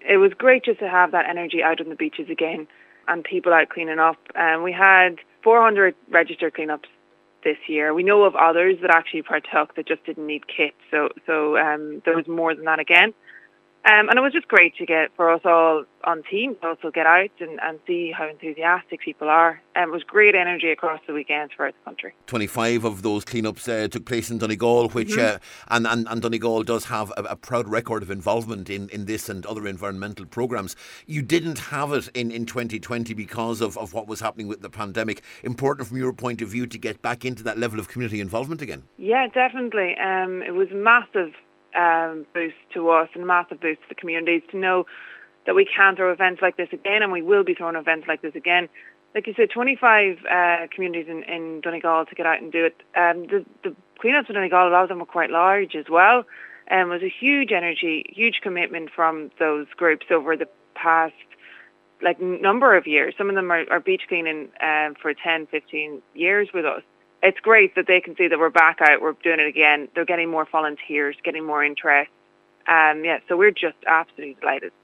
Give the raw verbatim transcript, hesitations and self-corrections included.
It was great just to have that energy out on the beaches again and people out cleaning up. Um, we had four hundred registered cleanups this year. We know of others that actually partook that just didn't need kits, so so um, there was more than that again. Um, and it was just great to get, for us all on team, to also get out and, and see how enthusiastic people are. Um, it was great energy across the weekends throughout the country. twenty-five of those cleanups uh, took place in Donegal, which mm-hmm. uh, and, and, and Donegal does have a, a proud record of involvement in, in this and other environmental programmes. You didn't have it in, in twenty twenty because of, of what was happening with the pandemic. Important from your point of view to get back into that level of community involvement again? Yeah, definitely. Um, it was massive. Um, boost to us and a massive boost to the communities to know that we can throw events like this again, and we will be throwing events like this again. Like you said, twenty-five uh, communities in, in Donegal to get out and do it. Um, the, the cleanups in Donegal, a lot of them were quite large as well, and um, it was a huge energy, huge commitment from those groups over the past like number of years. Some of them are, are beach cleaning um, for ten, fifteen years with us. It's great that they can see that we're back out, we're doing it again. They're getting more volunteers, getting more interest. Um, yeah, so we're just absolutely delighted.